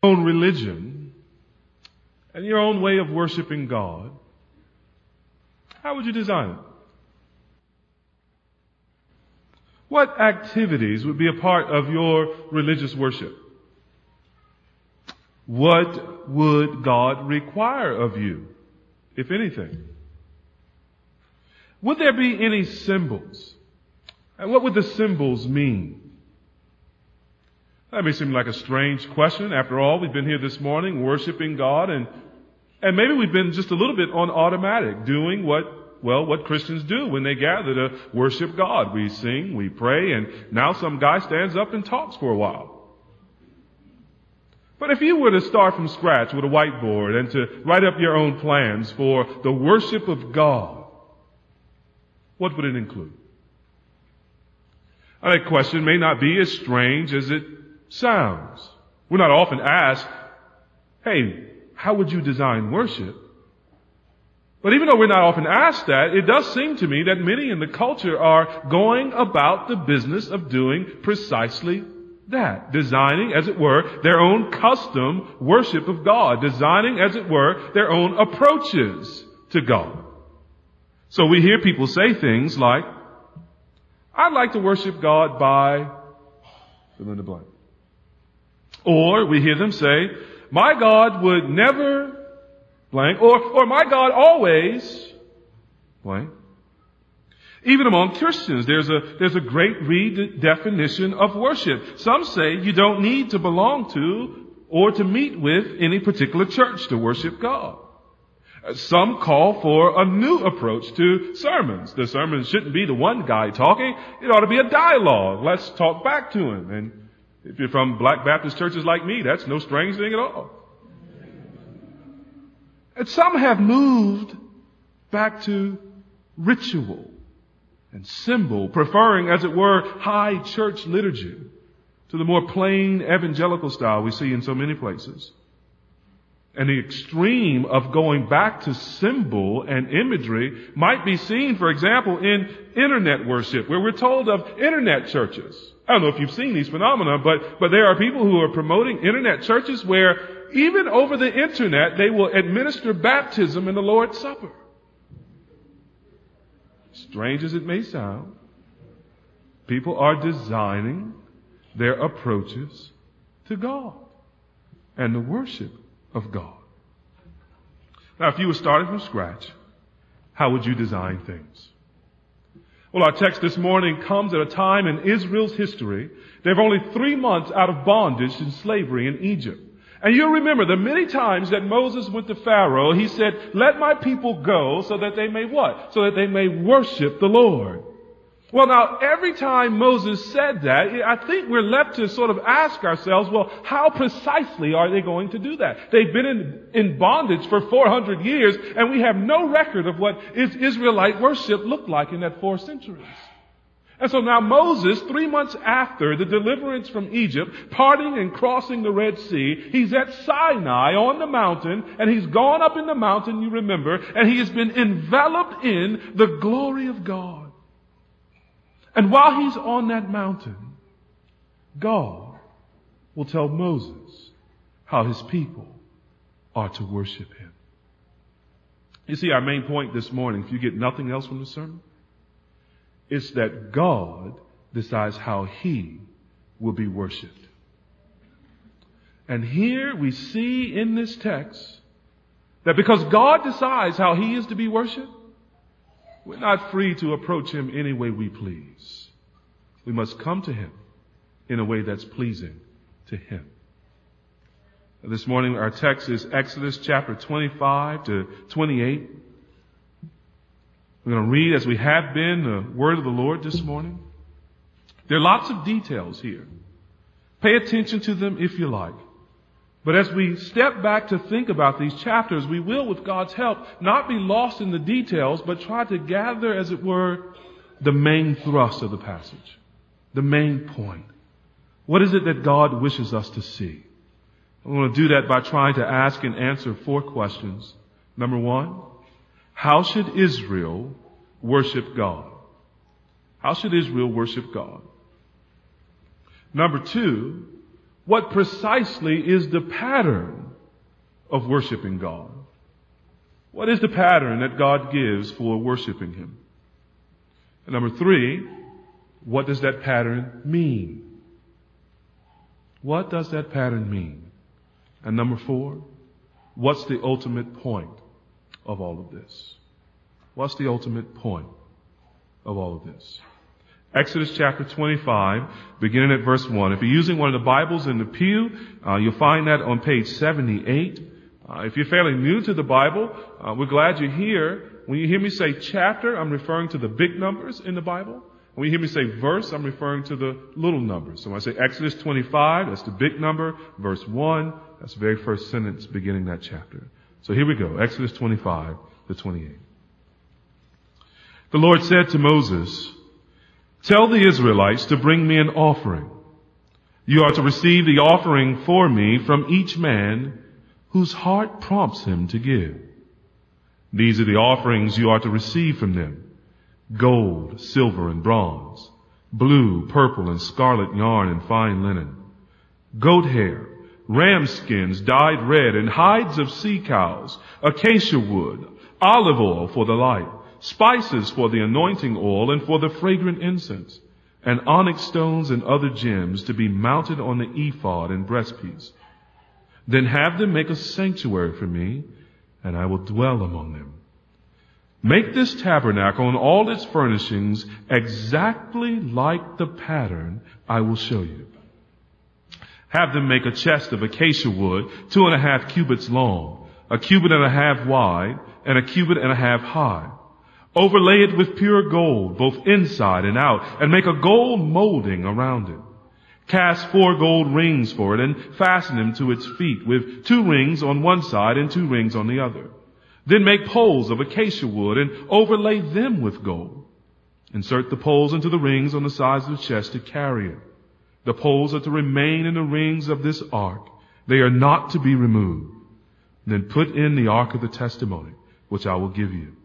own religion and your own way of worshiping God, how would you design it? What activities would be a part of your religious worship? What would God require of you, if anything? Would there be any symbols? And what would the symbols mean? That may seem like a strange question. After all, we've been here this morning worshiping God, and maybe we've been just a little bit on automatic, doing what Christians do when they gather to worship God. We sing, we pray, and now some guy stands up and talks for a while. But if you were to start from scratch with a whiteboard and to write up your own plans for the worship of God, what would it include? That question may not be as strange as it sounds. We're not often asked, hey, how would you design worship? But even though we're not often asked that, it does seem to me that many in the culture are going about the business of doing precisely that. Designing, as it were, their own custom worship of God. Designing, as it were, their own approaches to God. So we hear people say things like, I'd like to worship God by fill in the blank. Or we hear them say, my God would never blank, or my God always blank. Even among Christians, there's a great redefinition of worship. Some say you don't need to belong to or to meet with any particular church to worship God. Some call for a new approach to sermons. The sermon shouldn't be the one guy talking. It ought to be a dialogue. Let's talk back to him. And if you're from Black Baptist churches like me, that's no strange thing at all. And some have moved back to ritual and symbol, preferring, as it were, high church liturgy to the more plain evangelical style we see in so many places. And the extreme of going back to symbol and imagery might be seen, for example, in internet worship, where we're told of internet churches. I don't know if you've seen these phenomena, but there are people who are promoting internet churches where even over the internet they will administer baptism in the Lord's Supper. Strange as it may sound, people are designing their approaches to God and the worship of God. Now, if you were starting from scratch, how would you design things? Well, our text this morning comes at a time in Israel's history. They're only 3 months out of bondage and slavery in Egypt. And you'll remember the many times that Moses went to Pharaoh, he said, let my people go so that they may what? So that they may worship the Lord. Well, now, every time Moses said that, I think we're left to sort of ask ourselves, well, how precisely are they going to do that? They've been in bondage for 400 years, and we have no record of what Israelite worship looked like in that 4 centuries. And so now Moses, 3 months after the deliverance from Egypt, parting and crossing the Red Sea, he's at Sinai on the mountain, and he's gone up in the mountain, you remember, and he has been enveloped in the glory of God. And while he's on that mountain, God will tell Moses how his people are to worship him. You see, our main point this morning, if you get nothing else from the sermon, it's that God decides how he will be worshiped. And here we see in this text that because God decides how he is to be worshiped, we're not free to approach him any way we please. We must come to him in a way that's pleasing to him. This morning our text is Exodus chapter 25 to 28. We're going to read, as we have been, the word of the Lord this morning. There are lots of details here. Pay attention to them if you like. But as we step back to think about these chapters, we will, with God's help, not be lost in the details, but try to gather, as it were, the main thrust of the passage, the main point. What is it that God wishes us to see? I want to do that by trying to ask and answer 4 questions. Number 1, how should Israel worship God? How should Israel worship God? Number 2, What precisely is the pattern of worshiping God? What is the pattern that God gives for worshiping Him? And number 3, what does that pattern mean? What does that pattern mean? And number 4, what's the ultimate point of all of this? What's the ultimate point of all of this? Exodus chapter 25, beginning at verse 1. If you're using one of the Bibles in the pew, you'll find that on page 78. If you're fairly new to the Bible, we're glad you're here. When you hear me say chapter, I'm referring to the big numbers in the Bible. When you hear me say verse, I'm referring to the little numbers. So when I say Exodus 25, that's the big number. Verse 1, that's the very first sentence beginning that chapter. So here we go, Exodus 25 to 28. The Lord said to Moses, "Tell the Israelites to bring me an offering. You are to receive the offering for me from each man whose heart prompts him to give. These are the offerings you are to receive from them: gold, silver, and bronze, blue, purple, and scarlet yarn and fine linen, goat hair, ram skins dyed red, and hides of sea cows, acacia wood, olive oil for the light, spices for the anointing oil and for the fragrant incense, and onyx stones and other gems to be mounted on the ephod and breastpiece. Then have them make a sanctuary for me, and I will dwell among them. Make this tabernacle and all its furnishings exactly like the pattern I will show you. Have them make a chest of acacia wood, 2.5 cubits long, 1.5 cubits wide, and 1.5 cubits high. Overlay it with pure gold, both inside and out, and make a gold molding around it. Cast 4 gold rings for it and fasten them to its feet with 2 rings on one side and 2 rings on the other. Then make poles of acacia wood and overlay them with gold. Insert the poles into the rings on the sides of the chest to carry it. The poles are to remain in the rings of this ark. They are not to be removed. Then put in the ark of the testimony, which I will give you.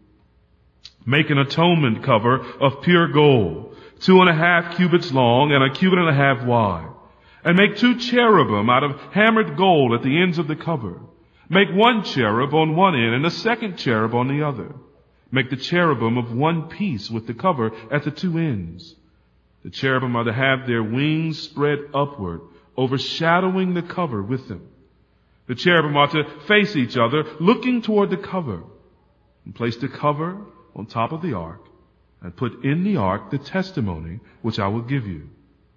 Make an atonement cover of pure gold, 2.5 cubits long and 1.5 cubits wide. And make 2 cherubim out of hammered gold at the ends of the cover. Make 1 cherub on one end and a 2nd cherub on the other. Make the cherubim of one piece with the cover at the 2 ends. The cherubim are to have their wings spread upward, overshadowing the cover with them. The cherubim are to face each other, looking toward the cover. And place the cover on top of the ark, and put in the ark the testimony which I will give you.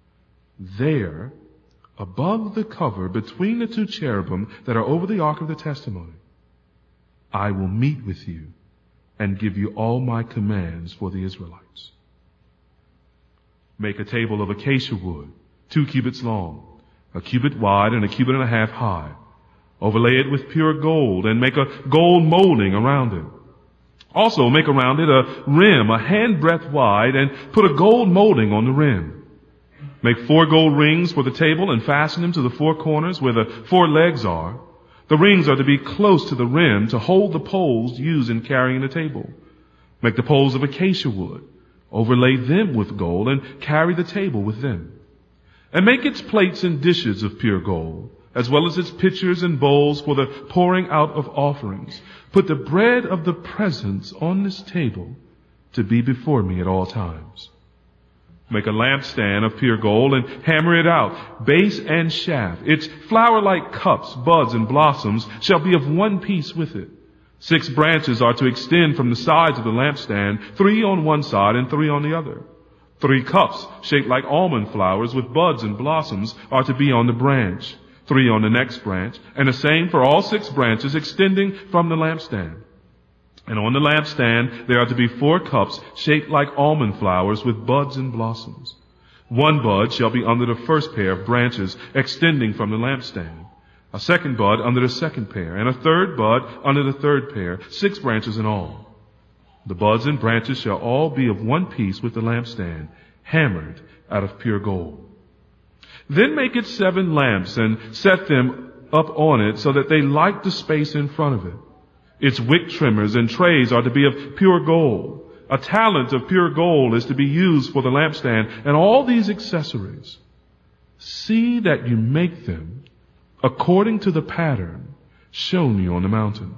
There, above the cover, between the 2 cherubim that are over the ark of the testimony, I will meet with you and give you all my commands for the Israelites. Make a table of acacia wood, 2 cubits long, 1 cubit wide, and 1.5 cubits high. Overlay it with pure gold, and make a gold molding around it. Also make around it a rim, a handbreadth wide, and put a gold molding on the rim. Make 4 gold rings for the table and fasten them to the 4 corners where the 4 legs are. The rings are to be close to the rim to hold the poles used in carrying the table. Make the poles of acacia wood. Overlay them with gold and carry the table with them. And make its plates and dishes of pure gold, as well as its pitchers and bowls for the pouring out of offerings. Put the bread of the presence on this table to be before me at all times. Make a lampstand of pure gold and hammer it out, base and shaft. Its flower-like cups, buds, and blossoms shall be of one piece with it. 6 branches are to extend from the sides of the lampstand, 3 on one side and 3 on the other. 3 cups shaped like almond flowers with buds and blossoms are to be on the branch. 3 on the next branch, and the same for all 6 branches extending from the lampstand. And on the lampstand there are to be 4 cups shaped like almond flowers with buds and blossoms. 1 bud shall be under the first pair of branches extending from the lampstand, a 2nd bud under the 2nd pair, and a 3rd bud under the 3rd pair, 6 branches in all. The buds and branches shall all be of one piece with the lampstand, hammered out of pure gold. Then make it 7 lamps and set them up on it so that they light the space in front of it. Its wick trimmers and trays are to be of pure gold. A talent of pure gold is to be used for the lampstand and all these accessories. See that you make them according to the pattern shown you on the mountain.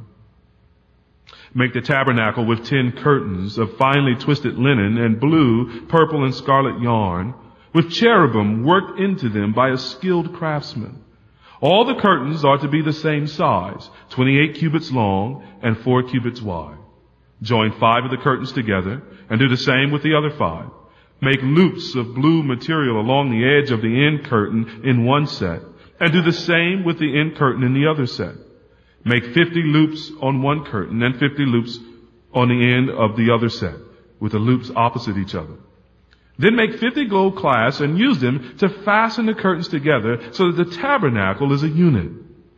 Make the tabernacle with 10 curtains of finely twisted linen and blue, purple, and scarlet yarn, with cherubim worked into them by a skilled craftsman. All the curtains are to be the same size, 28 cubits long and 4 cubits wide. Join 5 of the curtains together and do the same with the other 5. Make loops of blue material along the edge of the end curtain in one set, and do the same with the end curtain in the other set. Make 50 loops on one curtain and 50 loops on the end of the other set, with the loops opposite each other. Then make 50 gold clasps and use them to fasten the curtains together so that the tabernacle is a unit.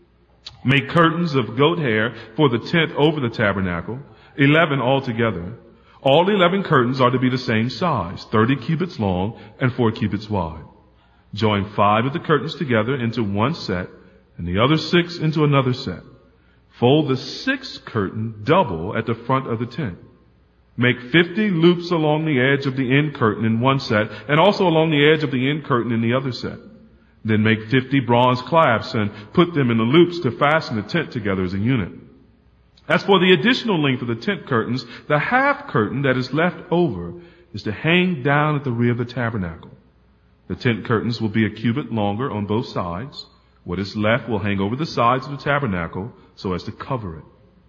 Make curtains of goat hair for the tent over the tabernacle, 11 altogether. All 11 curtains are to be the same size, 30 cubits long and 4 cubits wide. Join 5 of the curtains together into one set and the other 6 into another set. Fold the 6th curtain double at the front of the tent. Make 50 loops along the edge of the end curtain in one set and also along the edge of the end curtain in the other set. Then make 50 bronze clasps and put them in the loops to fasten the tent together as a unit. As for the additional length of the tent curtains, the half curtain that is left over is to hang down at the rear of the tabernacle. The tent curtains will be a cubit longer on both sides. What is left will hang over the sides of the tabernacle so as to cover it.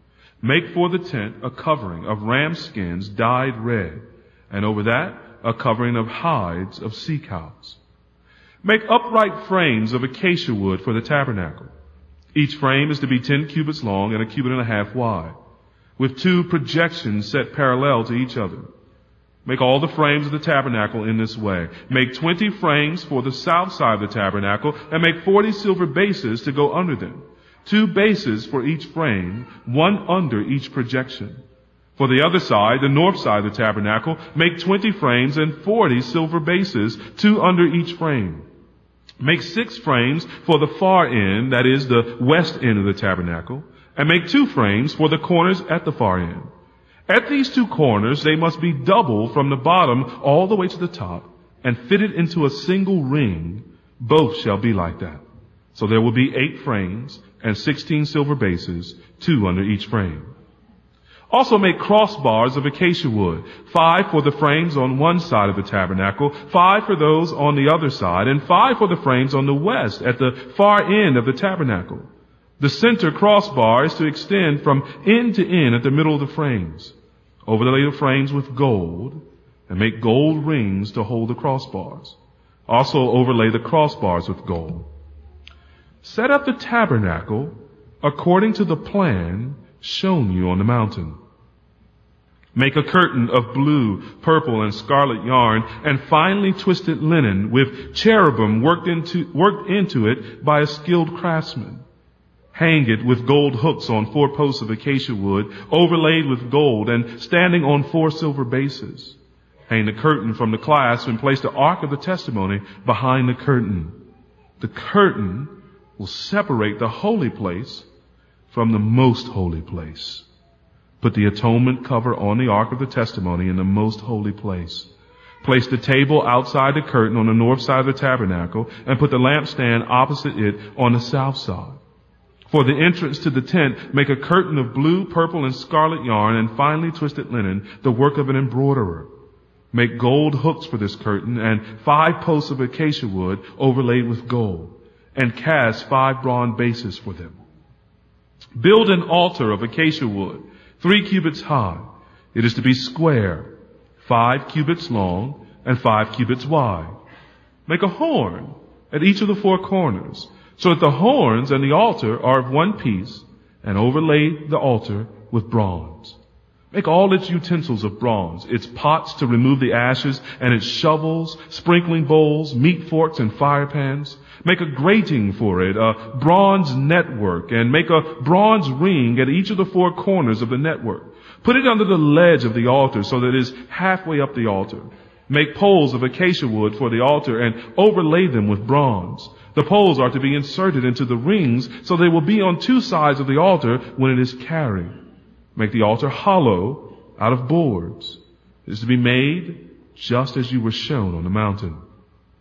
Make for the tent a covering of ram skins dyed red, and over that a covering of hides of sea cows. Make upright frames of acacia wood for the tabernacle. Each frame is to be 10 cubits long and a cubit and a half wide, with 2 projections set parallel to each other. Make all the frames of the tabernacle in this way. Make 20 frames for the south side of the tabernacle, and make 40 silver bases to go under them. 2 bases for each frame, 1 under each projection. For the other side, the north side of the tabernacle, make 20 frames and 40 silver bases, 2 under each frame. Make 6 frames for the far end, that is the west end of the tabernacle, and make 2 frames for the corners at the far end. At these 2 corners, they must be double from the bottom all the way to the top and fitted into a single ring. Both shall be like that. So there will be 8 frames and 16 silver bases, 2 under each frame. Also make crossbars of acacia wood, 5 for the frames on one side of the tabernacle, 5 for those on the other side, and 5 for the frames on the west at the far end of the tabernacle. The center crossbar is to extend from end to end at the middle of the frames. Overlay the frames with gold and make gold rings to hold the crossbars. Also overlay the crossbars with gold. Set up the tabernacle according to the plan shown you on the mountain. Make a curtain of blue, purple, and scarlet yarn and finely twisted linen with cherubim worked into it by a skilled craftsman. Hang it with gold hooks on 4 posts of acacia wood, overlaid with gold and standing on 4 silver bases. Hang the curtain from the clasp and place the ark of the testimony behind the curtain. The curtain will separate the holy place from the most holy place. Put the atonement cover on the ark of the testimony in the most holy place. Place the table outside the curtain on the north side of the tabernacle and put the lampstand opposite it on the south side. For the entrance to the tent, make a curtain of blue, purple, and scarlet yarn and finely twisted linen, the work of an embroiderer. Make gold hooks for this curtain and 5 posts of acacia wood overlaid with gold, and cast 5 bronze bases for them. Build an altar of acacia wood, 3 cubits high. It is to be square, 5 cubits long and 5 cubits wide. Make a horn at each of the 4 corners, so that the horns and the altar are of one piece, and overlay the altar with bronze. Make all its utensils of bronze, its pots to remove the ashes, and its shovels, sprinkling bowls, meat forks, and fire pans. Make a grating for it, a bronze network, and make a bronze ring at each of the 4 corners of the network. Put it under the ledge of the altar so that it is halfway up the altar. Make poles of acacia wood for the altar and overlay them with bronze. The poles are to be inserted into the rings so they will be on 2 sides of the altar when it is carried. Make the altar hollow out of boards. It is to be made just as you were shown on the mountain.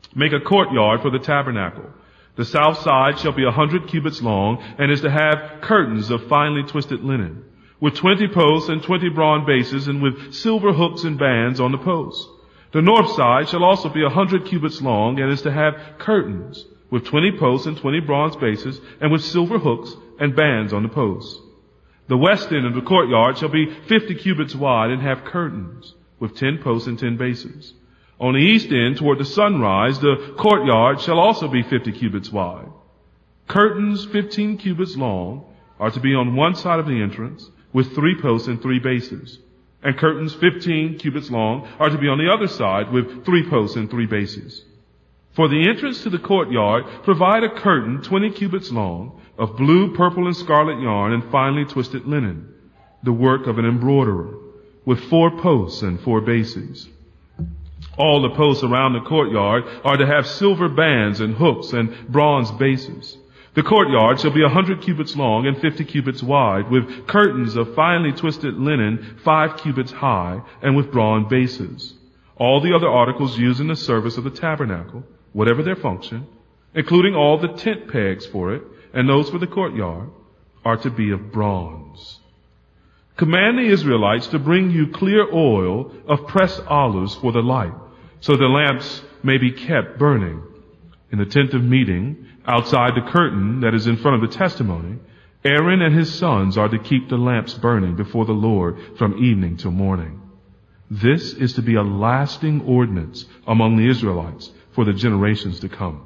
Make a courtyard for the tabernacle. The south side shall be 100 cubits long, and is to have curtains of finely twisted linen, with 20 posts and 20 bronze bases, and with silver hooks and bands on the posts. The north side shall also be 100 cubits long, and is to have curtains, with 20 posts and 20 bronze bases, and with silver hooks and bands on the posts. The west end of the courtyard shall be 50 cubits wide, and have curtains, with 10 posts and 10 bases. On the east end, toward the sunrise, the courtyard shall also be 50 cubits wide. Curtains 15 cubits long are to be on one side of the entrance, with 3 posts and 3 bases. And curtains 15 cubits long are to be on the other side, with 3 posts and 3 bases. For the entrance to the courtyard, provide a curtain 20 cubits long, of blue, purple, and scarlet yarn, and finely twisted linen, the work of an embroiderer, with 4 posts and 4 bases. All the posts around the courtyard are to have silver bands and hooks and bronze bases. The courtyard shall be 100 cubits long and 50 cubits wide, with curtains of finely twisted linen 5 cubits high, and with bronze bases. All the other articles used in the service of the tabernacle, whatever their function, including all the tent pegs for it and those for the courtyard, are to be of bronze. Command the Israelites to bring you clear oil of pressed olives for the light, so the lamps may be kept burning. In the tent of meeting, outside the curtain that is in front of the testimony, Aaron and his sons are to keep the lamps burning before the Lord from evening till morning. This is to be a lasting ordinance among the Israelites for the generations to come.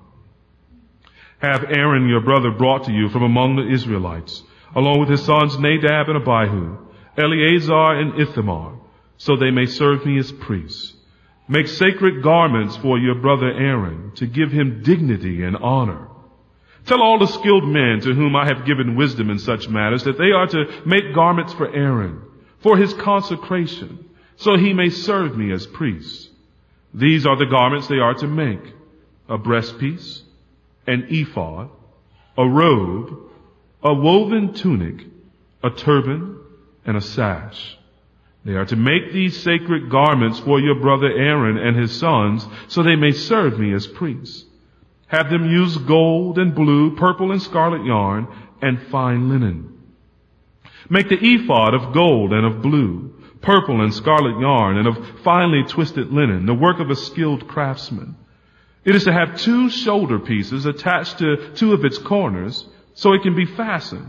Have Aaron your brother brought to you from among the Israelites, along with his sons Nadab and Abihu, Eleazar and Ithamar, so they may serve me as priests. Make sacred garments for your brother Aaron, to give him dignity and honor. Tell all the skilled men to whom I have given wisdom in such matters that they are to make garments for Aaron, for his consecration, so he may serve me as priest. These are the garments they are to make: a breastpiece, an ephod, a robe, a woven tunic, a turban, and a sash. They are to make these sacred garments for your brother Aaron and his sons, so they may serve me as priests. Have them use gold and blue, purple and scarlet yarn, and fine linen. Make the ephod of gold and of blue, purple and scarlet yarn, and of finely twisted linen, the work of a skilled craftsman. It is to have 2 shoulder pieces attached to 2 of its corners, so it can be fastened.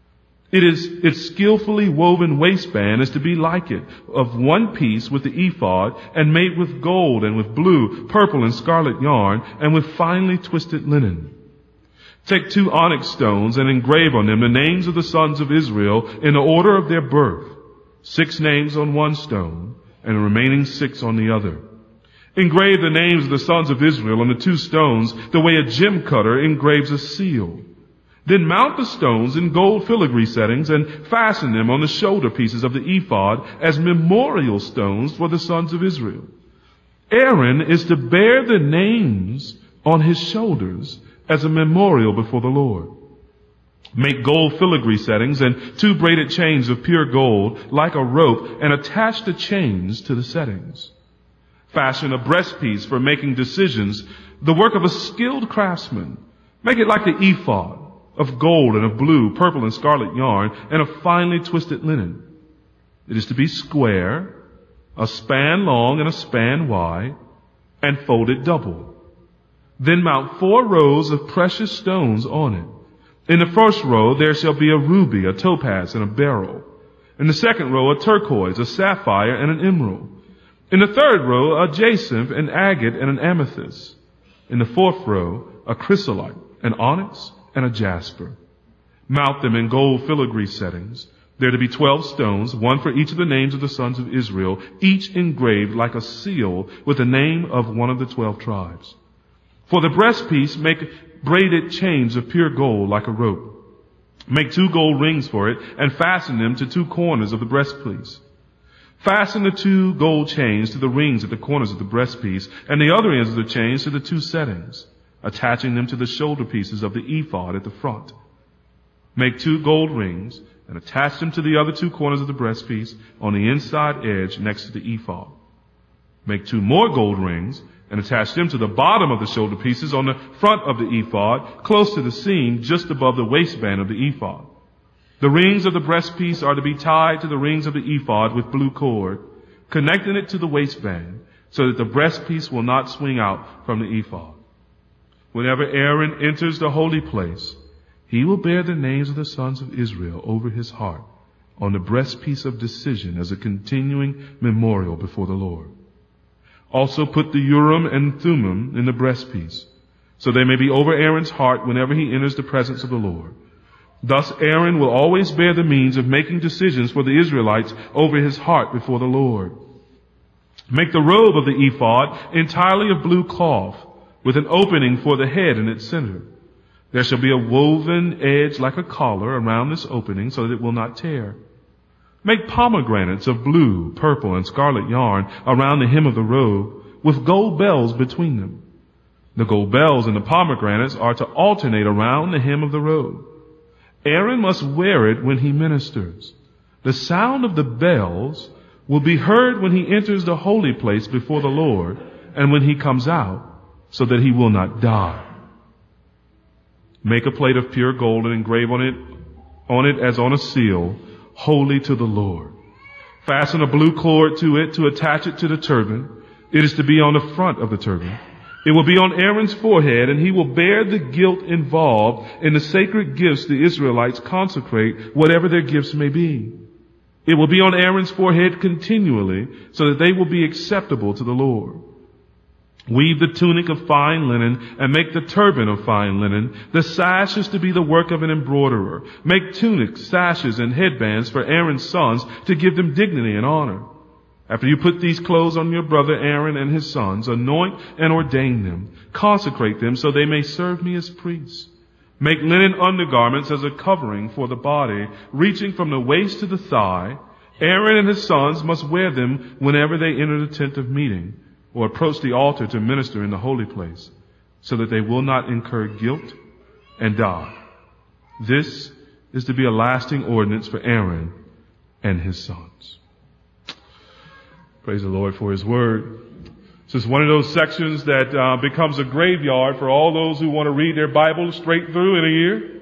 Its skillfully woven waistband is to be like it, of one piece with the ephod, and made with gold and with blue, purple, and scarlet yarn, and with finely twisted linen. Take 2 onyx stones and engrave on them the names of the sons of Israel in the order of their birth, 6 names on one stone, and the remaining 6 on the other. Engrave the names of the sons of Israel on the 2 stones the way a gem cutter engraves a seal. Then mount the stones in gold filigree settings and fasten them on the shoulder pieces of the ephod as memorial stones for the sons of Israel. Aaron is to bear the names on his shoulders as a memorial before the Lord. Make gold filigree settings and 2 braided chains of pure gold like a rope, and attach the chains to the settings. Fashion a breastpiece for making decisions, the work of a skilled craftsman. Make it like the ephod, of gold and of blue, purple, and scarlet yarn, and of finely twisted linen. It is to be square, a span long and a span wide, and folded double. Then mount 4 rows of precious stones on it. In the first row there shall be a ruby, a topaz, and a beryl. In the second row a turquoise, a sapphire, and an emerald. In the third row a jacinth, an agate, and an amethyst. In the fourth row a chrysolite, an onyx, and a jasper. Mount them in gold filigree settings. There are to be 12 stones, 1 for each of the names of the sons of Israel, each engraved like a seal with the name of one of the 12 tribes. For the breastpiece, make braided chains of pure gold like a rope. Make 2 gold rings for it, and fasten them to 2 corners of the breastpiece. Fasten the 2 gold chains to the rings at the corners of the breastpiece, and the other ends of the chains to the 2 settings, attaching them to the shoulder pieces of the ephod at the front. Make 2 gold rings and attach them to the other 2 corners of the breastpiece on the inside edge next to the ephod. Make 2 more gold rings and attach them to the bottom of the shoulder pieces on the front of the ephod, close to the seam just above the waistband of the ephod. The rings of the breastpiece are to be tied to the rings of the ephod with blue cord, connecting it to the waistband, so that the breastpiece will not swing out from the ephod. Whenever Aaron enters the holy place, he will bear the names of the sons of Israel over his heart on the breastpiece of decision as a continuing memorial before the Lord. Also put the Urim and Thummim in the breastpiece, so they may be over Aaron's heart whenever he enters the presence of the Lord. Thus Aaron will always bear the means of making decisions for the Israelites over his heart before the Lord. Make the robe of the ephod entirely of blue cloth, with an opening for the head in its center. There shall be a woven edge like a collar around this opening so that it will not tear. Make pomegranates of blue, purple, and scarlet yarn around the hem of the robe, with gold bells between them. The gold bells and the pomegranates are to alternate around the hem of the robe. Aaron must wear it when he ministers. The sound of the bells will be heard when he enters the holy place before the Lord and when he comes out, so that he will not die. Make a plate of pure gold and engrave on it as on a seal, holy to the Lord. Fasten a blue cord to it to attach it to the turban. It is to be on the front of the turban. It will be on Aaron's forehead, and he will bear the guilt involved in the sacred gifts the Israelites consecrate, whatever their gifts may be. It will be on Aaron's forehead continually, so that they will be acceptable to the Lord. Weave the tunic of fine linen and make the turban of fine linen. The sash is to be the work of an embroiderer. Make tunics, sashes, and headbands for Aaron's sons to give them dignity and honor. After you put these clothes on your brother Aaron and his sons, anoint and ordain them. Consecrate them so they may serve me as priests. Make linen undergarments as a covering for the body, reaching from the waist to the thigh. Aaron and his sons must wear them whenever they enter the tent of meeting or approach the altar to minister in the holy place, so that they will not incur guilt and die. This is to be a lasting ordinance for Aaron and his sons. Praise the Lord for his word. This is one of those sections that becomes a graveyard for all those who want to read their Bible straight through in a year.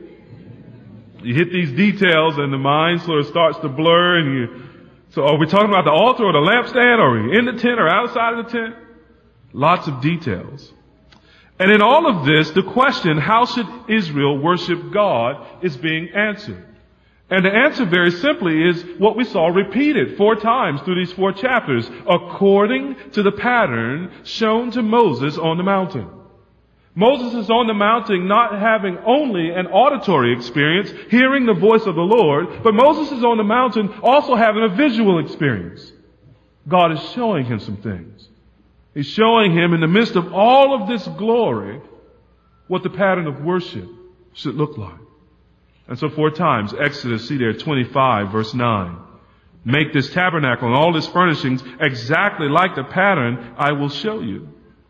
You hit these details and the mind sort of starts to blur, and so are we talking about the altar or the lampstand? Are we in the tent or outside of the tent? Lots of details. And in all of this, the question, how should Israel worship God, is being answered. And the answer very simply is what we saw repeated 4 times through these 4 chapters, according to the pattern shown to Moses on the mountain. Moses is on the mountain not having only an auditory experience, hearing the voice of the Lord, but Moses is on the mountain also having a visual experience. God is showing him some things. He's showing him in the midst of all of this glory what the pattern of worship should look like. And so 4 times, Exodus, see there, 25, verse 9. Make this tabernacle and all its furnishings exactly like the pattern I will show you.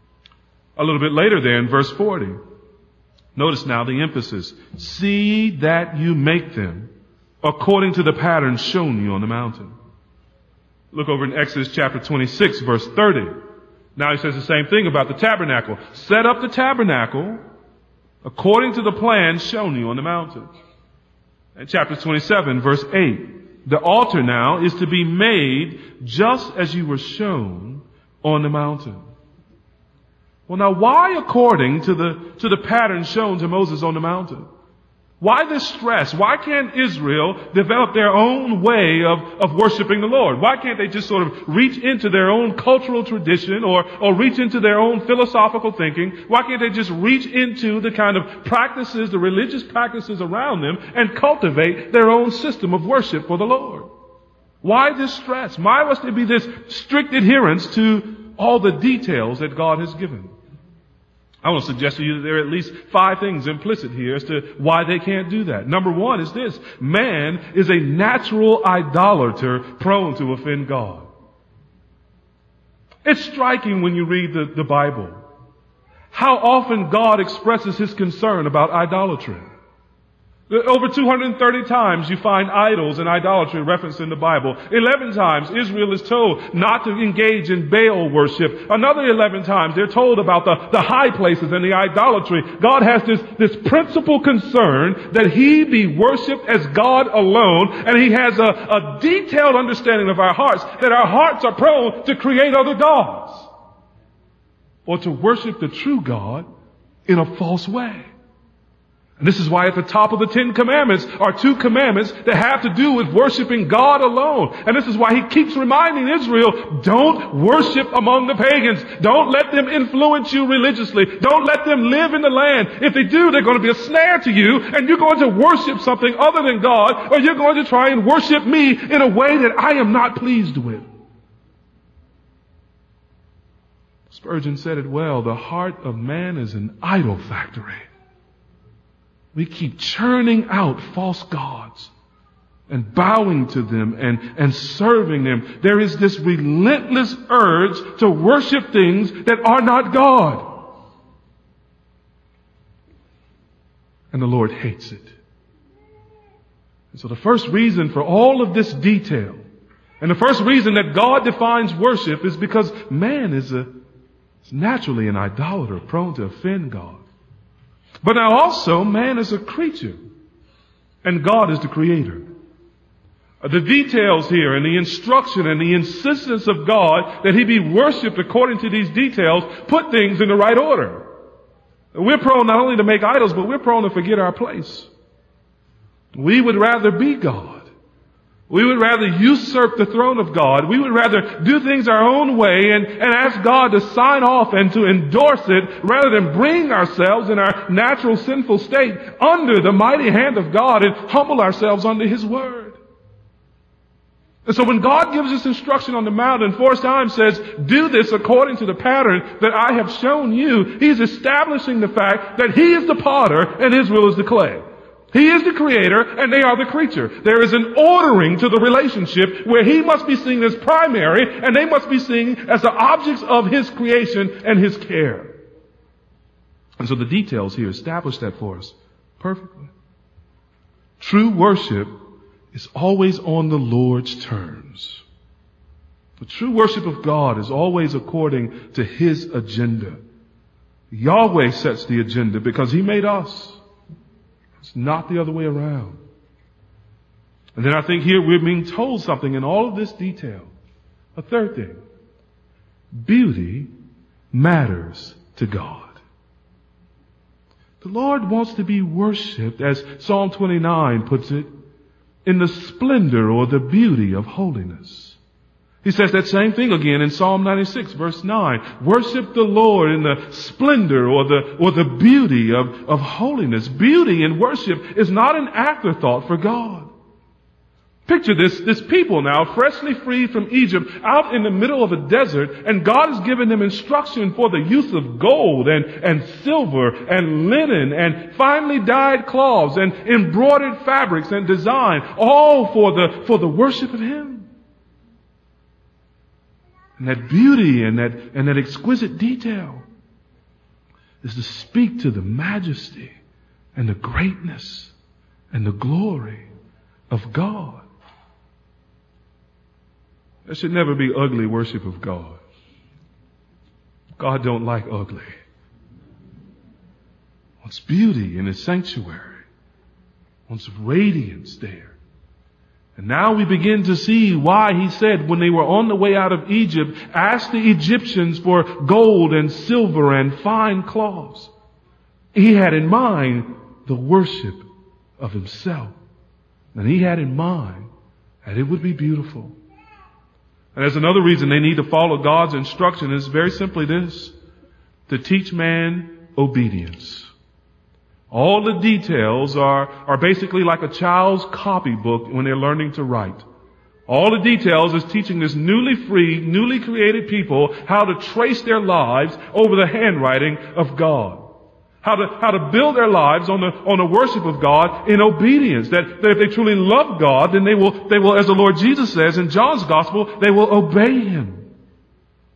A little bit later there in verse 40. Notice now the emphasis. See that you make them according to the pattern shown you on the mountain. Look over in Exodus chapter 26, verse 30. Now he says the same thing about the tabernacle. Set up the tabernacle according to the plan shown you on the mountain. And chapter 27, verse 8. The altar now is to be made just as you were shown on the mountain. Well, now why according to the pattern shown to Moses on the mountain? Why this stress? Why can't Israel develop their own way of worshiping the Lord? Why can't they just sort of reach into their own cultural tradition or reach into their own philosophical thinking? Why can't they just reach into the kind of practices, the religious practices around them, and cultivate their own system of worship for the Lord? Why this stress? Why must there be this strict adherence to all the details that God has given? I want to suggest to you that there are at least 5 things implicit here as to why they can't do that. Number 1 is this. Man is a natural idolater prone to offend God. It's striking when you read the Bible how often God expresses his concern about idolatry. Over 230 times you find idols and idolatry referenced in the Bible. 11 times Israel is told not to engage in Baal worship. Another 11 times they're told about the high places and the idolatry. God has this principal concern that He be worshiped as God alone, and He has a detailed understanding of our hearts, that our hearts are prone to create other gods or to worship the true God in a false way. And this is why at the top of the 10 Commandments are 2 commandments that have to do with worshiping God alone. And this is why He keeps reminding Israel, don't worship among the pagans. Don't let them influence you religiously. Don't let them live in the land. If they do, they're going to be a snare to you, and you're going to worship something other than God, or you're going to try and worship me in a way that I am not pleased with. Spurgeon said it well, the heart of man is an idol factory. We keep churning out false gods and bowing to them and serving them. There is this relentless urge to worship things that are not God. And the Lord hates it. And so the first reason for all of this detail, and the first reason that God defines worship, is because man is naturally an idolater, prone to offend God. But now also, man is a creature, and God is the creator. The details here and the instruction and the insistence of God that He be worshipped according to these details put things in the right order. We're prone not only to make idols, but we're prone to forget our place. We would rather be God. We would rather usurp the throne of God. We would rather do things our own way and ask God to sign off and to endorse it rather than bring ourselves in our natural sinful state under the mighty hand of God and humble ourselves under His word. And so when God gives us instruction on the mountain 4 times, says, do this according to the pattern that I have shown you, He's establishing the fact that He is the potter and Israel is the clay. He is the creator and they are the creature. There is an ordering to the relationship where He must be seen as primary and they must be seen as the objects of His creation and His care. And so the details here establish that for us perfectly. True worship is always on the Lord's terms. The true worship of God is always according to His agenda. Yahweh sets the agenda because He made us. It's not the other way around. And then I think here we're being told something in all of this detail. A third thing. Beauty matters to God. The Lord wants to be worshipped, as Psalm 29 puts it, in the splendor or the beauty of holiness. He says that same thing again in Psalm 96 verse 9. Worship the Lord in the splendor or the beauty of holiness. Beauty in worship is not an afterthought for God. Picture this people now, freshly freed from Egypt, out in the middle of a desert, and God has given them instruction for the use of gold and silver and linen and finely dyed cloths and embroidered fabrics and design, all for the worship of Him. And that beauty and that exquisite detail is to speak to the majesty and the greatness and the glory of God. There should never be ugly worship of God. God don't like ugly. Wants beauty in His sanctuary. Wants radiance there. And now we begin to see why He said when they were on the way out of Egypt, ask the Egyptians for gold and silver and fine cloths. He had in mind the worship of Himself. And He had in mind that it would be beautiful. And there's another reason they need to follow God's instruction. It's very simply this: to teach man obedience. All the details are basically like a child's copybook when they're learning to write. All the details is teaching this newly freed, newly created people how to trace their lives over the handwriting of God. How to build their lives on the worship of God in obedience. That if they truly love God, then they will, as the Lord Jesus says in John's Gospel, they will obey Him.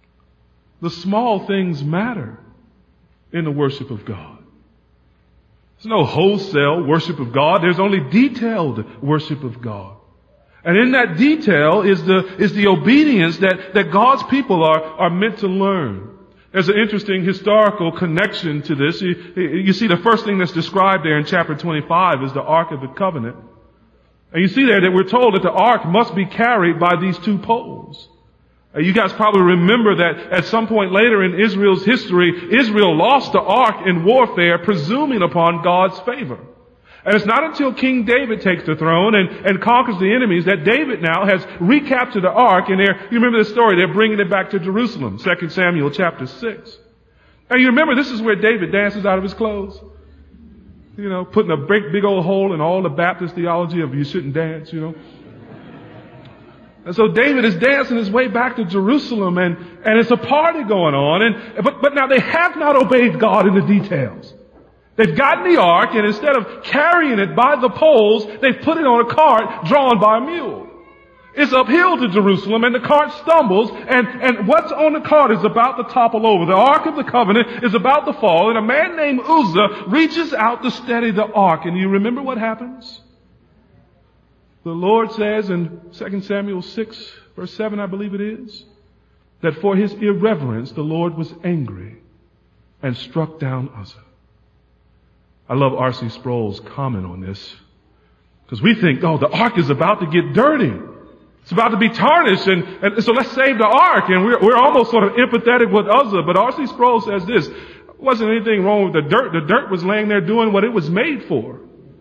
The small things matter in the worship of God. There's no wholesale worship of God. There's only detailed worship of God. And in that detail is the obedience that God's people are meant to learn. There's an interesting historical connection to this. You see the first thing that's described there in chapter 25 is the Ark of the Covenant. And you see there that we're told that the Ark must be carried by these two poles. You guys probably remember that at some point later in Israel's history, Israel lost the Ark in warfare, presuming upon God's favor. And it's not until King David takes the throne and conquers the enemies that David now has recaptured the ark. And you remember the story, they're bringing it back to Jerusalem, 2 Samuel chapter 6. And you remember this is where David dances out of his clothes. You know, putting a big old hole in all the Baptist theology of you shouldn't dance, you know. And so David is dancing his way back to Jerusalem and it's a party going on. But now they have not obeyed God in the details. They've gotten the ark, and instead of carrying it by the poles, they've put it on a cart drawn by a mule. It's uphill to Jerusalem, and the cart stumbles, and what's on the cart is about to topple over. The Ark of the Covenant is about to fall, and a man named Uzzah reaches out to steady the ark. And you remember what happens? The Lord says in 2 Samuel 6, verse 7, I believe it is, that for his irreverence the Lord was angry and struck down Uzzah. I love R.C. Sproul's comment on this, because we think, the ark is about to get dirty. It's about to be tarnished, and so let's save the ark. And we're almost sort of empathetic with Uzzah. But R.C. Sproul says this: wasn't anything wrong with the dirt. The dirt was laying there doing what it was made for.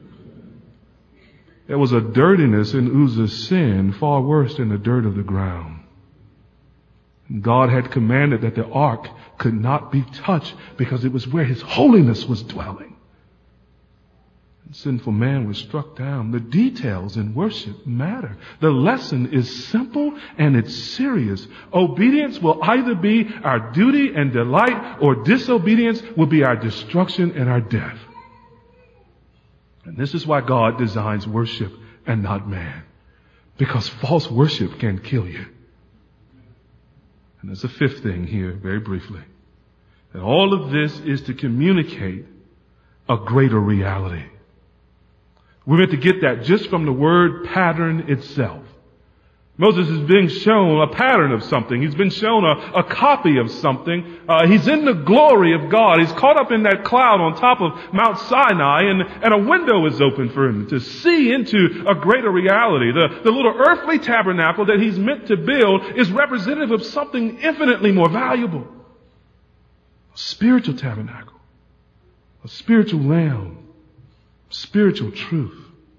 There was a dirtiness in Uzzah's sin far worse than the dirt of the ground. God had commanded that the ark could not be touched because it was where his holiness was dwelling. Sinful man was struck down. The details in worship matter. The lesson is simple and it's serious. Obedience will either be our duty and delight, or disobedience will be our destruction and our death. And this is why God designs worship and not man. Because false worship can kill you. And there's a fifth thing here, very briefly. And all of this is to communicate a greater reality. We're meant to get that just from the word pattern itself. Moses is being shown a pattern of something. He's been shown a copy of something. He's in the glory of God. He's caught up in that cloud on top of Mount Sinai, and a window is open for him to see into a greater reality. The little earthly tabernacle that he's meant to build is representative of something infinitely more valuable. A spiritual tabernacle. A spiritual lamb. Spiritual truth.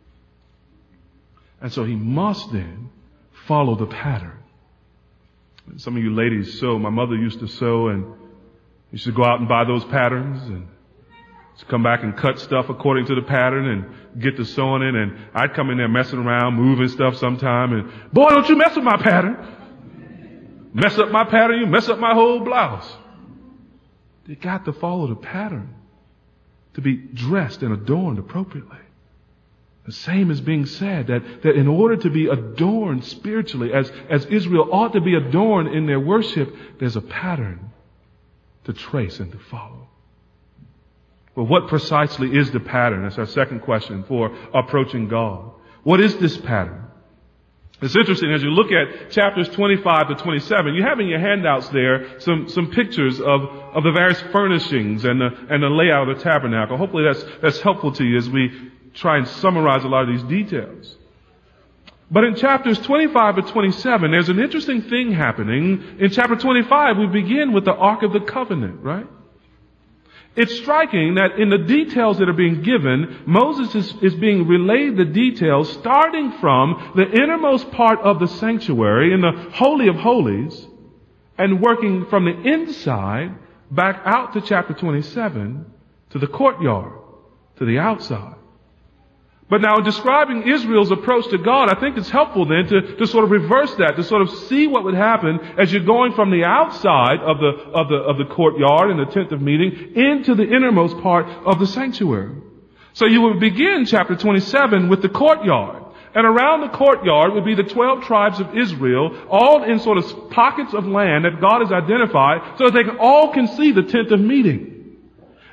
And so he must then follow the pattern. Some of you ladies sew. My mother used to sew, and used to go out and buy those patterns and come back and cut stuff according to the pattern and get to sewing it. And I'd come in there messing around, moving stuff sometime, and boy, don't you mess with my pattern. Mess up my pattern, you mess up my whole blouse. You got to follow the pattern to be dressed and adorned appropriately. The same is being said, that in order to be adorned spiritually, as Israel ought to be adorned in their worship, there's a pattern to trace and to follow. Well, what precisely is the pattern? That's our second question for approaching God. What is this pattern? It's interesting, as you look at chapters 25 to 27, you have in your handouts there some pictures of the various furnishings and the layout of the tabernacle. Hopefully that's helpful to you as we try and summarize a lot of these details. But in chapters 25 to 27, there's an interesting thing happening. In chapter 25, we begin with the Ark of the Covenant, right? It's striking that in the details that are being given, Moses is being relayed the details starting from the innermost part of the sanctuary in the Holy of Holies and working from the inside back out to chapter 27 to the courtyard, to the outside. But now in describing Israel's approach to God, I think it's helpful then to sort of reverse that, to sort of see what would happen as you're going from the outside of the courtyard and the tent of meeting into the innermost part of the sanctuary. So you would begin chapter 27 with the courtyard. And around the courtyard would be the 12 tribes of Israel, all in sort of pockets of land that God has identified so that they all can see the tent of meeting.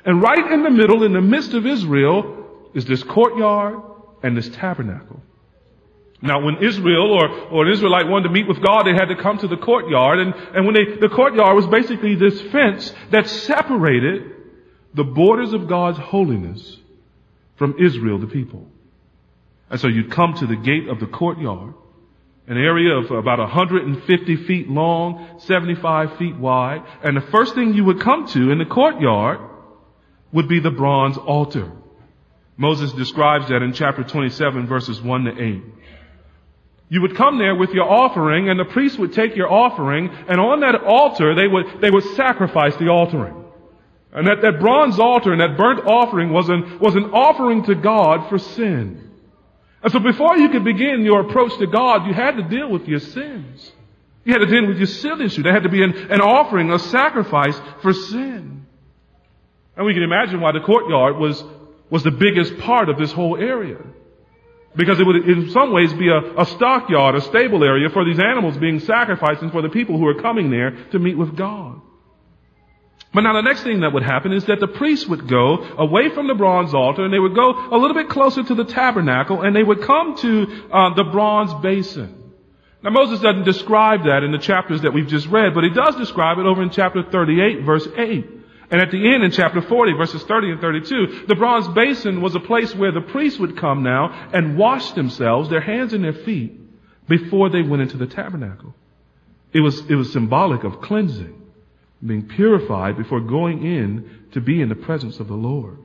And right in the middle, in the midst of Israel, is this courtyard and this tabernacle. Now, when Israel or an Israelite wanted to meet with God, they had to come to the courtyard. And when the courtyard was basically this fence that separated the borders of God's holiness from Israel, the people. And so you'd come to the gate of the courtyard, an area of about 150 feet long, 75 feet wide. And the first thing you would come to in the courtyard would be the bronze altar. Moses describes that in chapter 27, verses 1 to 8. You would come there with your offering, and the priest would take your offering, and on that altar they would sacrifice the offering. And that bronze altar and that burnt offering was an offering to God for sin. And so before you could begin your approach to God, you had to deal with your sins. You had to deal with your sin issue. There had to be an offering, a sacrifice for sin. And we can imagine why the courtyard was the biggest part of this whole area. Because it would in some ways be a stockyard, a stable area for these animals being sacrificed and for the people who are coming there to meet with God. But now the next thing that would happen is that the priests would go away from the bronze altar and they would go a little bit closer to the tabernacle and they would come to the bronze basin. Now Moses doesn't describe that in the chapters that we've just read, but he does describe it over in chapter 38, verse 8. And at the end in chapter 40, verses 30 and 32, the bronze basin was a place where the priests would come now and wash themselves, their hands and their feet, before they went into the tabernacle. It was symbolic of cleansing, being purified before going in to be in the presence of the Lord.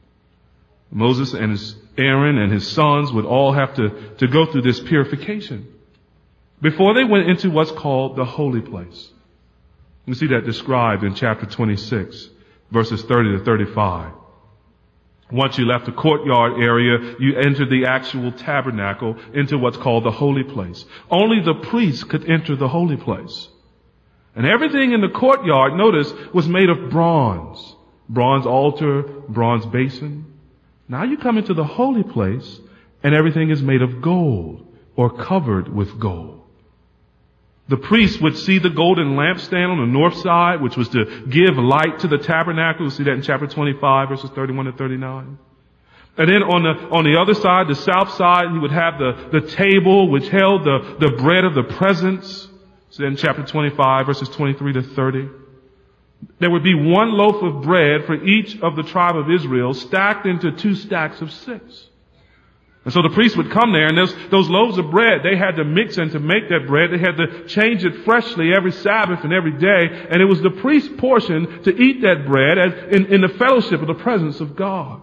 Moses and Aaron and his sons would all have to go through this purification before they went into what's called the holy place. You see that described in chapter 26, verses 30 to 35. Once you left the courtyard area, you entered the actual tabernacle into what's called the holy place. Only the priests could enter the holy place. And everything in the courtyard, notice, was made of bronze. Bronze altar, bronze basin. Now you come into the holy place, and everything is made of gold or covered with gold. The priests would see the golden lampstand on the north side, which was to give light to the tabernacle. You see that in chapter 25, verses 31 to 39. And then on the other side, the south side, he would have the table which held the bread of the presence. So in chapter 25, verses 23 to 30. There would be one loaf of bread for each of the tribe of Israel, stacked into 2 stacks of 6. And so the priests would come there, and those loaves of bread, they had to mix and to make that bread. They had to change it freshly every Sabbath and every day. And it was the priest's portion to eat that bread as in the fellowship of the presence of God.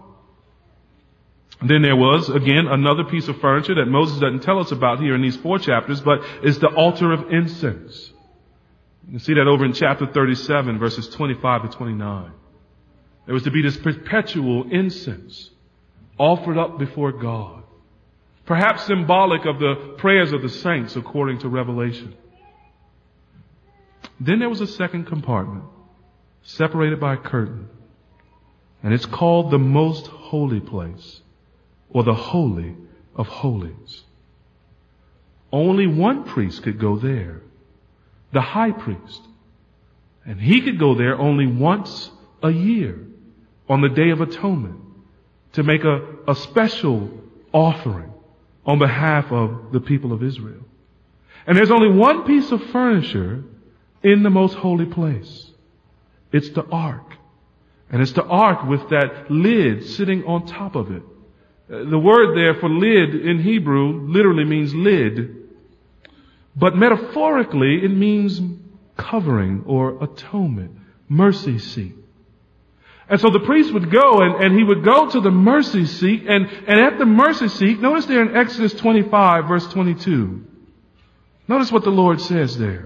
Then there was, again, another piece of furniture that Moses doesn't tell us about here in these 4 chapters, but is the altar of incense. You can see that over in chapter 37, verses 25 to 29. There was to be this perpetual incense offered up before God. Perhaps symbolic of the prayers of the saints according to Revelation. Then there was a second compartment, separated by a curtain. And it's called the most holy place, or the Holy of Holies. Only one priest could go there, the high priest. And he could go there only once a year, on the Day of Atonement, to make a special offering on behalf of the people of Israel. And there's only one piece of furniture in the most holy place. It's the ark. And it's the ark with that lid sitting on top of it. The word there for lid in Hebrew literally means lid. But metaphorically, it means covering or atonement, mercy seat. And so the priest would go and he would go to the mercy seat and at the mercy seat, notice there in Exodus 25 verse 22. Notice what the Lord says there.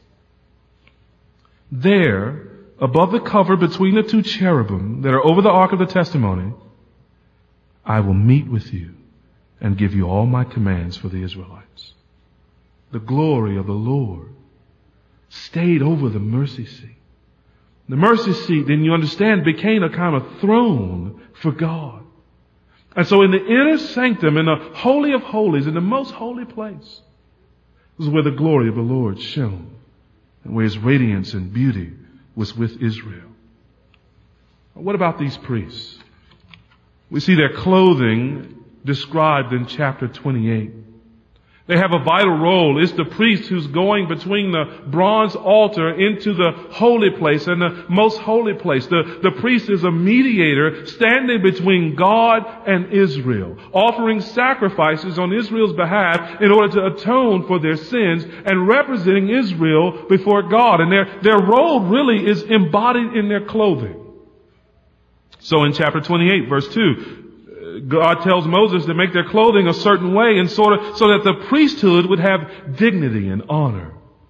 There, above the cover between the 2 cherubim that are over the ark of the testimony, I will meet with you and give you all my commands for the Israelites. The glory of the Lord stayed over the mercy seat. The mercy seat, then you understand, became a kind of throne for God. And so in the inner sanctum, in the Holy of Holies, in the most holy place, was where the glory of the Lord shone and where His radiance and beauty was with Israel. What about these priests? We see their clothing described in chapter 28. They have a vital role. It's the priest who's going between the bronze altar into the holy place and the most holy place. The priest is a mediator standing between God and Israel, offering sacrifices on Israel's behalf in order to atone for their sins and representing Israel before God. And their role really is embodied in their clothing. So in chapter 28, verse 2, God tells Moses to make their clothing a certain way and so that the priesthood would have dignity and honor.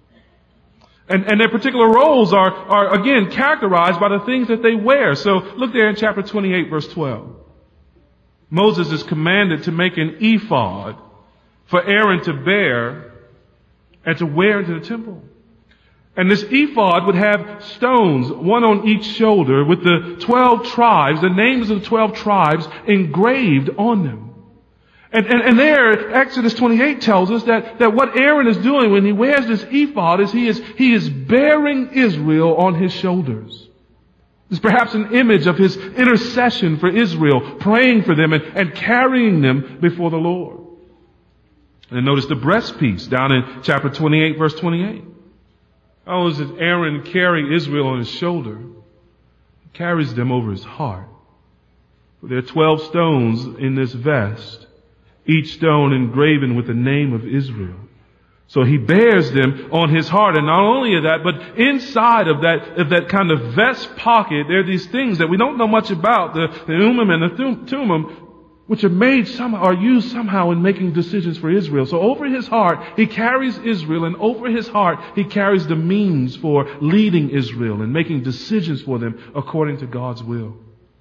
And their particular roles are again characterized by the things that they wear. So look there in chapter 28 verse 12. Moses is commanded to make an ephod for Aaron to bear and to wear into the temple. And this ephod would have stones, one on each shoulder, with the 12 tribes, the names of the 12 tribes engraved on them. And there, Exodus 28 tells us that what Aaron is doing when he wears this ephod is he is bearing Israel on his shoulders. It's perhaps an image of his intercession for Israel, praying for them and carrying them before the Lord. And notice the breastpiece down in chapter 28, verse 28. Not only does Aaron carry Israel on his shoulder, he carries them over his heart. There are 12 stones in this vest, each stone engraven with the name of Israel. So he bears them on his heart. And not only that, but inside of that kind of vest pocket, there are these things that we don't know much about, the Urim and the Thummim, which are used somehow in making decisions for Israel. So over his heart, he carries Israel, and over his heart, he carries the means for leading Israel and making decisions for them according to God's will.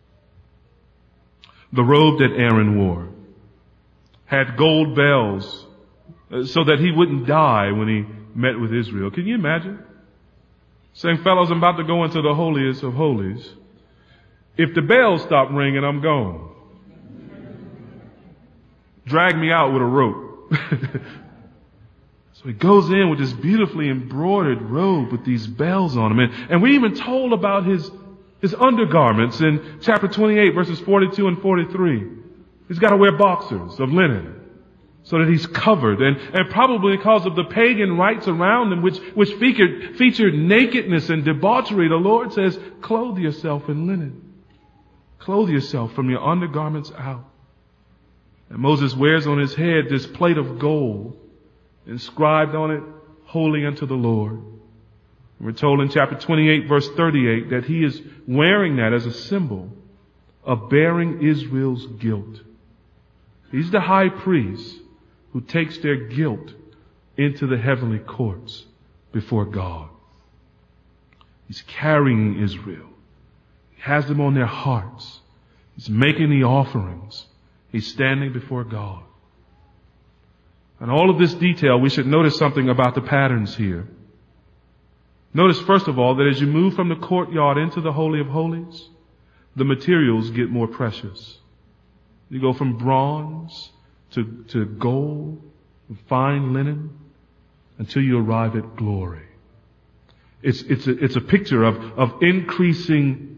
The robe that Aaron wore had gold bells so that he wouldn't die when he met with Israel. Can you imagine? Saying, fellows, I'm about to go into the holiest of holies. If the bells stop ringing, I'm gone. Drag me out with a rope. So he goes in with this beautifully embroidered robe with these bells on him. And we're even told about his undergarments in chapter 28, verses 42 and 43. He's got to wear boxers of linen so that he's covered. And probably because of the pagan rites around him, which featured nakedness and debauchery, the Lord says, clothe yourself in linen. Clothe yourself from your undergarments out. And Moses wears on his head this plate of gold, inscribed on it, holy unto the Lord. We're told in chapter 28, verse 38, that he is wearing that as a symbol of bearing Israel's guilt. He's the high priest who takes their guilt into the heavenly courts before God. He's carrying Israel. He has them on their hearts. He's making the offerings. He's standing before God. And all of this detail, we should notice something about the patterns here. Notice, first of all, that as you move from the courtyard into the Holy of Holies, the materials get more precious. You go from bronze to gold, fine linen, until you arrive at glory. It's a picture of increasing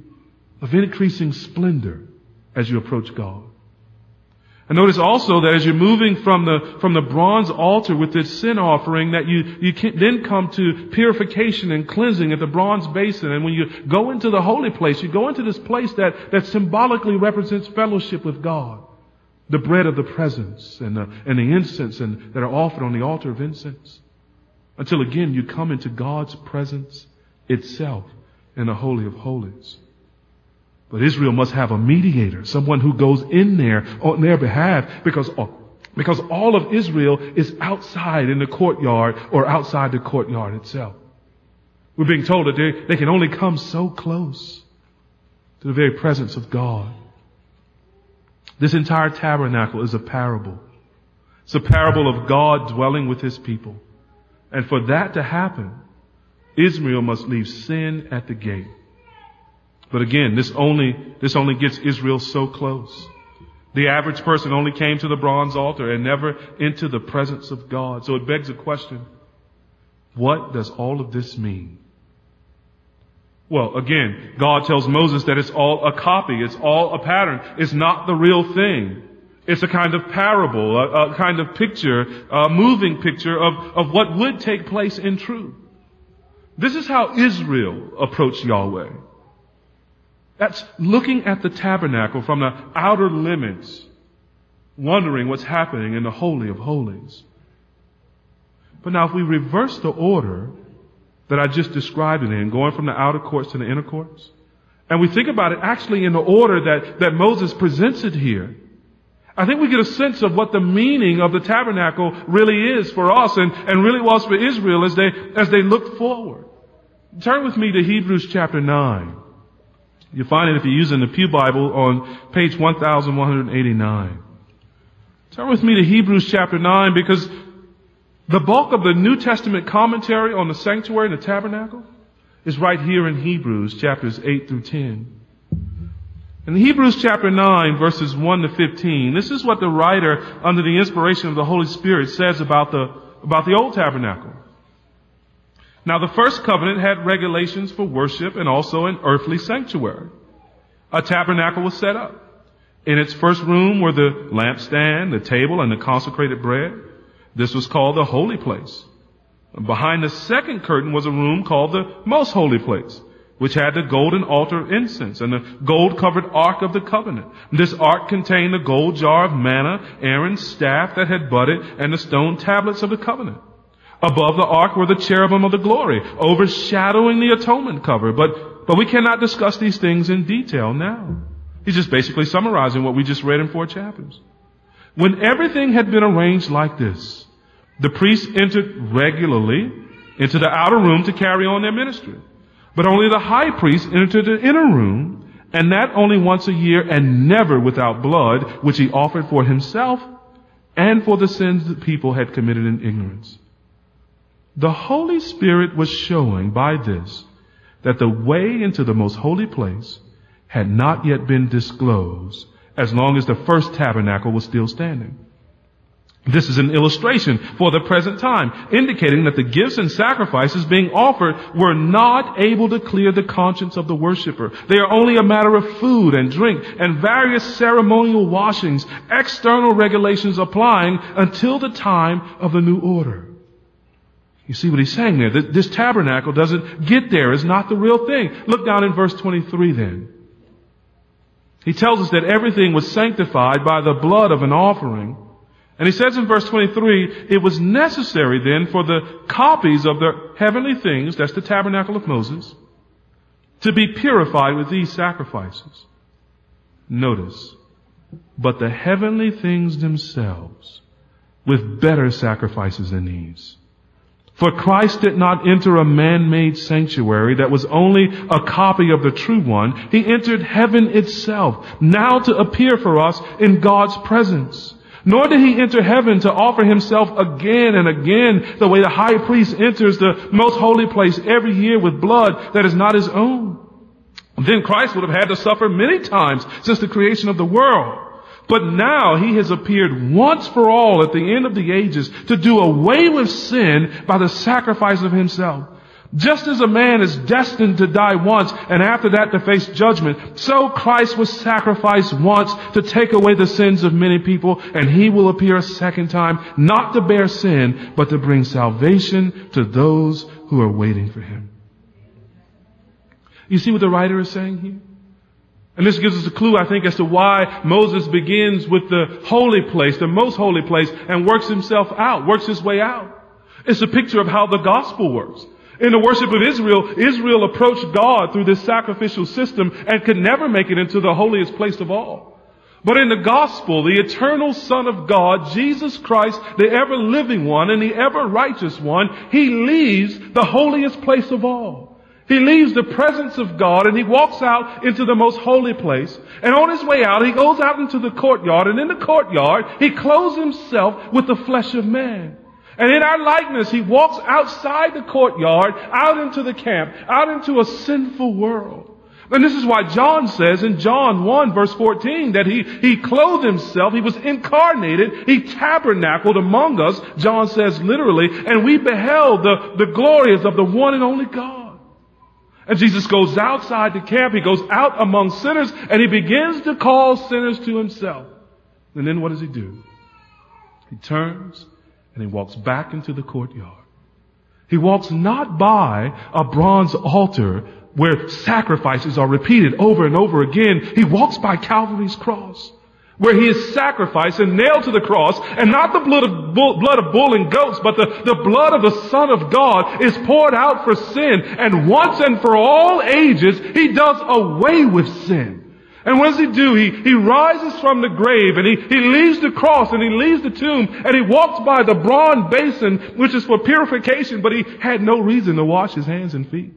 splendor as you approach God. And notice also that as you're moving from the bronze altar with this sin offering, that you can then come to purification and cleansing at the bronze basin. And when you go into the holy place, you go into this place that symbolically represents fellowship with God. The bread of the presence and the incense that are offered on the altar of incense. Until again you come into God's presence itself in the Holy of Holies. But Israel must have a mediator, someone who goes in there on their behalf, because all of Israel is outside in the courtyard or outside the courtyard itself. We're being told that they can only come so close to the very presence of God. This entire tabernacle is a parable. It's a parable of God dwelling with his people. And for that to happen, Israel must leave sin at the gate. But again, this only gets Israel so close. The average person only came to the bronze altar and never into the presence of God. So it begs a question. What does all of this mean? Well, again, God tells Moses that it's all a copy. It's all a pattern. It's not the real thing. It's a kind of parable, a kind of picture, a moving picture of what would take place in truth. This is how Israel approached Yahweh. That's looking at the tabernacle from the outer limits, wondering what's happening in the Holy of Holies. But now if we reverse the order that I just described it in, going from the outer courts to the inner courts, and we think about it actually in the order that Moses presents it here, I think we get a sense of what the meaning of the tabernacle really is for us and really was for Israel as they looked forward. Turn with me to Hebrews chapter 9. You'll find it if you're using the Pew Bible on page 1189. Turn with me to Hebrews chapter 9 because the bulk of the New Testament commentary on the sanctuary and the tabernacle is right here in Hebrews chapters 8 through 10. In Hebrews chapter 9 verses 1 to 15, this is what the writer under the inspiration of the Holy Spirit says about the old tabernacle. Now the first covenant had regulations for worship and also an earthly sanctuary. A tabernacle was set up. In its first room were the lampstand, the table, and the consecrated bread. This was called the holy place. Behind the second curtain was a room called the most holy place, which had the golden altar of incense and the gold-covered ark of the covenant. This ark contained the gold jar of manna, Aaron's staff that had budded, and the stone tablets of the covenant. Above the ark were the cherubim of the glory, overshadowing the atonement cover. But we cannot discuss these things in detail now. He's just basically summarizing what we just read in 4 chapters. When everything had been arranged like this, the priests entered regularly into the outer room to carry on their ministry. But only the high priest entered the inner room, and that only once a year and never without blood, which he offered for himself and for the sins the people had committed in ignorance. The Holy Spirit was showing by this that the way into the most holy place had not yet been disclosed as long as the first tabernacle was still standing. This is an illustration for the present time, indicating that the gifts and sacrifices being offered were not able to clear the conscience of the worshiper. They are only a matter of food and drink and various ceremonial washings, external regulations applying until the time of the new order. You see what he's saying there? This tabernacle doesn't get there. It's not the real thing. Look down in verse 23 then. He tells us that everything was sanctified by the blood of an offering. And he says in verse 23, it was necessary then for the copies of the heavenly things, that's the tabernacle of Moses, to be purified with these sacrifices. Notice, but the heavenly things themselves with better sacrifices than these. For Christ did not enter a man-made sanctuary that was only a copy of the true one. He entered heaven itself, now to appear for us in God's presence. Nor did he enter heaven to offer himself again and again the way the high priest enters the most holy place every year with blood that is not his own. Then Christ would have had to suffer many times since the creation of the world. But now he has appeared once for all at the end of the ages to do away with sin by the sacrifice of himself. Just as a man is destined to die once and after that to face judgment, so Christ was sacrificed once to take away the sins of many people, and he will appear a second time, not to bear sin, but to bring salvation to those who are waiting for him. You see what the writer is saying here? And this gives us a clue, I think, as to why Moses begins with the holy place, the most holy place, and works his way out. It's a picture of how the gospel works. In the worship of Israel, Israel approached God through this sacrificial system and could never make it into the holiest place of all. But in the gospel, the eternal Son of God, Jesus Christ, the ever-living one and the ever-righteous one, he leaves the holiest place of all. He leaves the presence of God and he walks out into the most holy place. And on his way out, he goes out into the courtyard. And in the courtyard, he clothes himself with the flesh of man. And in our likeness, he walks outside the courtyard, out into the camp, out into a sinful world. And this is why John says in John 1 verse 14 that he clothed himself, he was incarnated, he tabernacled among us, John says literally, and we beheld the glories of the one and only God. And Jesus goes outside the camp. He goes out among sinners and he begins to call sinners to himself. And then what does he do? He turns and he walks back into the courtyard. He walks not by a bronze altar where sacrifices are repeated over and over again. He walks by Calvary's cross, where he is sacrificed and nailed to the cross, and not the blood of bull and goats, but the blood of the Son of God is poured out for sin. And once and for all ages, he does away with sin. And what does he do? He rises from the grave and he leaves the cross and he leaves the tomb and he walks by the bronze basin, which is for purification, but he had no reason to wash his hands and feet.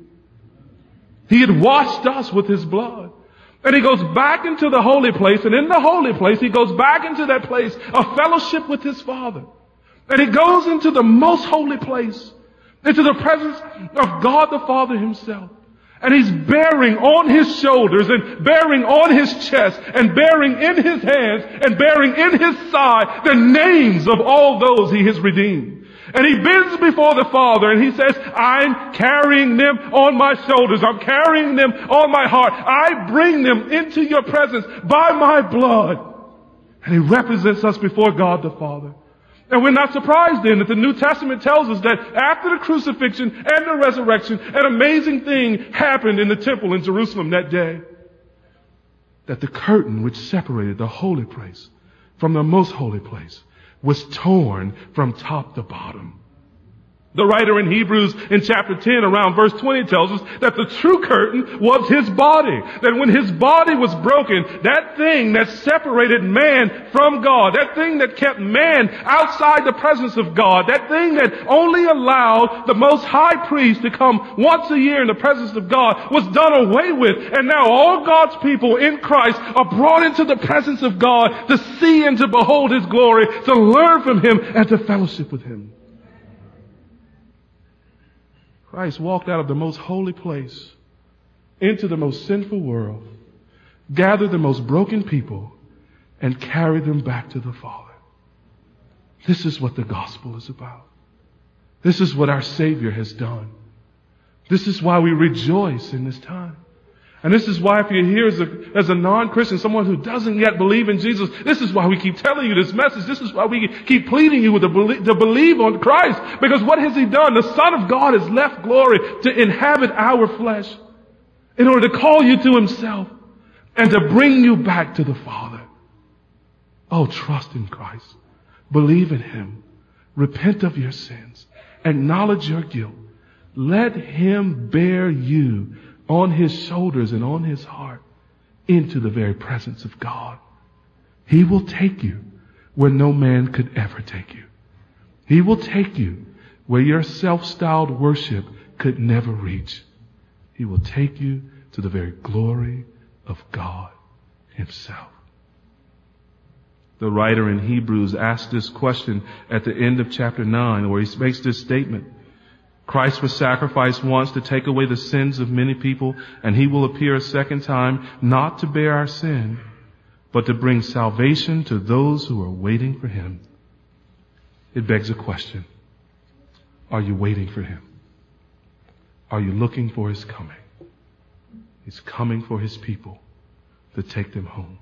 He had washed us with his blood. And he goes back into the holy place, and in the holy place, he goes back into that place of fellowship with his Father. And he goes into the most holy place, into the presence of God the Father himself. And he's bearing on his shoulders and bearing on his chest and bearing in his hands and bearing in his side the names of all those he has redeemed. And he bends before the Father and he says, I'm carrying them on my shoulders. I'm carrying them on my heart. I bring them into your presence by my blood. And he represents us before God the Father. And we're not surprised then that the New Testament tells us that after the crucifixion and the resurrection, an amazing thing happened in the temple in Jerusalem that day. That the curtain which separated the holy place from the most holy place was torn from top to bottom. The writer in Hebrews in chapter 10 around verse 20 tells us that the true curtain was his body. That when his body was broken, that thing that separated man from God, that thing that kept man outside the presence of God, that thing that only allowed the most high priest to come once a year in the presence of God was done away with. And now all God's people in Christ are brought into the presence of God to see and to behold his glory, to learn from him and to fellowship with him. Christ walked out of the most holy place into the most sinful world, gathered the most broken people, and carried them back to the Father. This is what the gospel is about. This is what our Savior has done. This is why we rejoice in this time. And this is why if you're here as a non-Christian, someone who doesn't yet believe in Jesus, this is why we keep telling you this message. This is why we keep pleading you to believe on Christ. Because what has he done? The Son of God has left glory to inhabit our flesh in order to call you to himself and to bring you back to the Father. Oh, trust in Christ. Believe in him. Repent of your sins. Acknowledge your guilt. Let him bear you on his shoulders and on his heart into the very presence of God. He will take you where no man could ever take you. He will take you where your self-styled worship could never reach. He will take you to the very glory of God himself. The writer in Hebrews asked this question at the end of chapter 9, where he makes this statement. Christ was sacrificed once to take away the sins of many people, and he will appear a second time, not to bear our sin, but to bring salvation to those who are waiting for him. It begs a question. Are you waiting for him? Are you looking for his coming? He's coming for his people to take them home.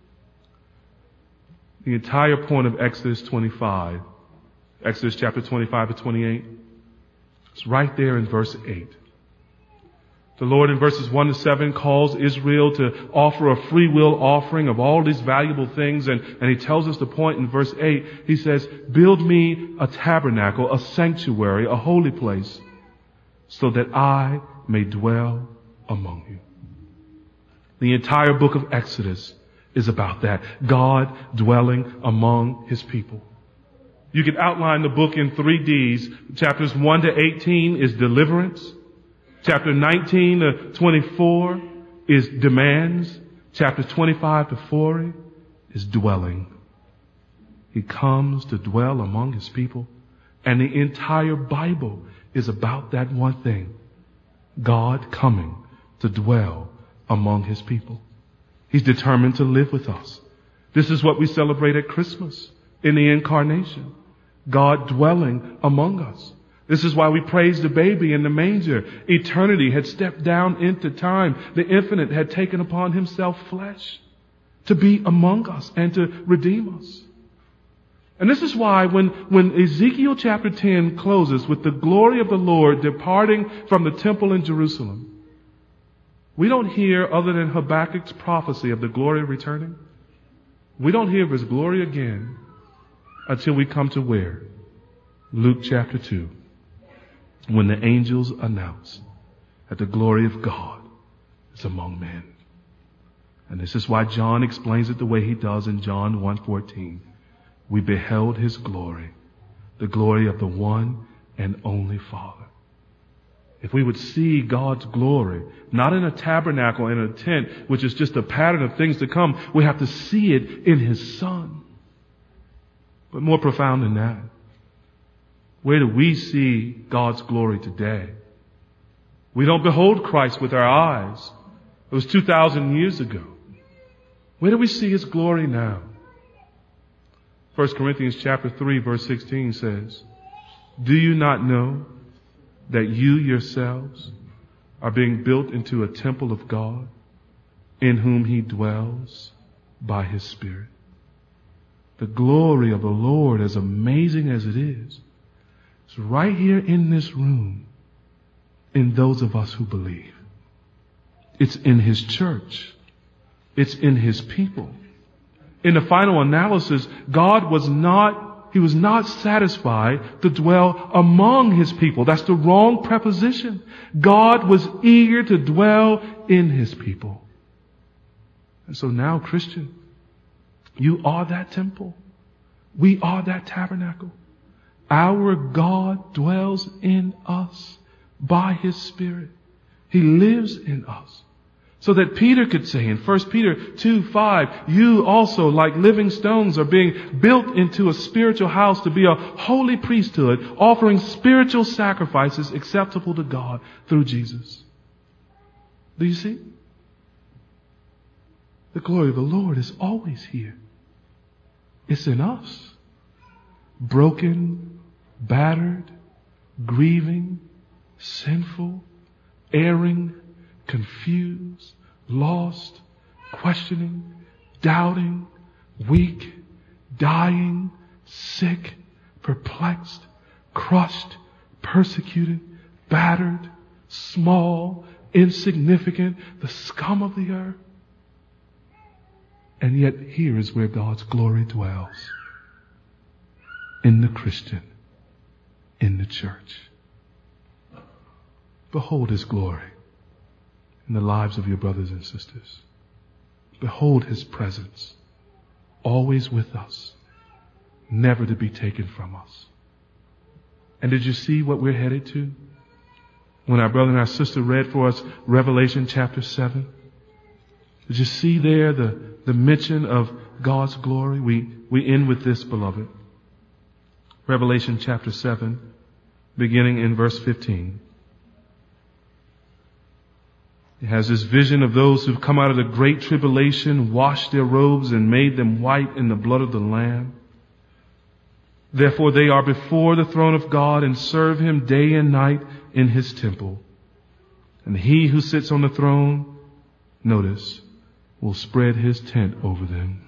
The entire point of Exodus 25, Exodus chapter 25 to 28, it's right there in verse 8. The Lord in verses 1 to 7 calls Israel to offer a free will offering of all these valuable things. And he tells us the point in verse 8. He says, build me a tabernacle, a sanctuary, a holy place, so that I may dwell among you. The entire book of Exodus is about that. God dwelling among his people. You can outline the book in 3 Ds. Chapters 1 to 18 is deliverance. Chapter 19 to 24 is demands. Chapter 25 to 40 is dwelling. He comes to dwell among his people. And the entire Bible is about that one thing. God coming to dwell among his people. He's determined to live with us. This is what we celebrate at Christmas in the incarnation. God dwelling among us. This is why we praise the baby in the manger. Eternity had stepped down into time. The infinite had taken upon himself flesh to be among us and to redeem us. And this is why when Ezekiel chapter 10 closes with the glory of the Lord departing from the temple in Jerusalem, we don't hear, other than Habakkuk's prophecy of the glory returning, we don't hear of his glory again until we come to where? Luke chapter 2, when the angels announce that the glory of God is among men. And this is why John explains it the way he does in John 1:14. We beheld his glory, the glory of the one and only Father. If we would see God's glory, not in a tabernacle, in a tent, which is just a pattern of things to come, we have to see it in his Son. But more profound than that, where do we see God's glory today? We don't behold Christ with our eyes. It was 2,000 years ago. Where do we see his glory now? 1 Corinthians chapter 3 verse 16 says, do you not know that you yourselves are being built into a temple of God in whom he dwells by his Spirit? The glory of the Lord, as amazing as it is right here in this room in those of us who believe. It's in his church. It's in his people. In the final analysis, God was not satisfied to dwell among his people. That's the wrong preposition. God was eager to dwell in his people. And so now, Christian, you are that temple. We are that tabernacle. Our God dwells in us by his Spirit. He lives in us. So that Peter could say in 1 Peter 2:5, you also, like living stones, are being built into a spiritual house to be a holy priesthood, offering spiritual sacrifices acceptable to God through Jesus. Do you see? The glory of the Lord is always here. It's in us. Broken, battered, grieving, sinful, erring, confused, lost, questioning, doubting, weak, dying, sick, perplexed, crushed, persecuted, battered, small, insignificant, the scum of the earth. And yet here is where God's glory dwells. In the Christian, in the church. Behold his glory in the lives of your brothers and sisters. Behold his presence, always with us, never to be taken from us. And did you see what we're headed to? When our brother and our sister read for us Revelation chapter 7, did you see there the mention of God's glory? We end with this, beloved. Revelation chapter 7, beginning in verse 15. It has this vision of those who've come out of the great tribulation, washed their robes and made them white in the blood of the Lamb. Therefore they are before the throne of God and serve him day and night in his temple. And he who sits on the throne, notice, will spread his tent over them.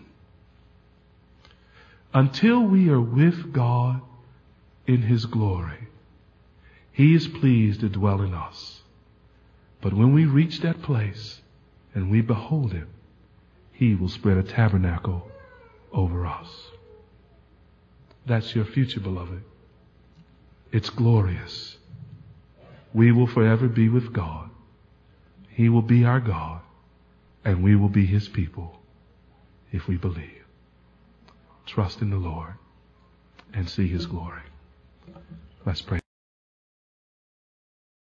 Until we are with God in his glory, he is pleased to dwell in us. But when we reach that place and we behold him, he will spread a tabernacle over us. That's your future, beloved. It's glorious. We will forever be with God. He will be our God, and we will be his people if we believe. Trust in the Lord and see his glory. Let's pray.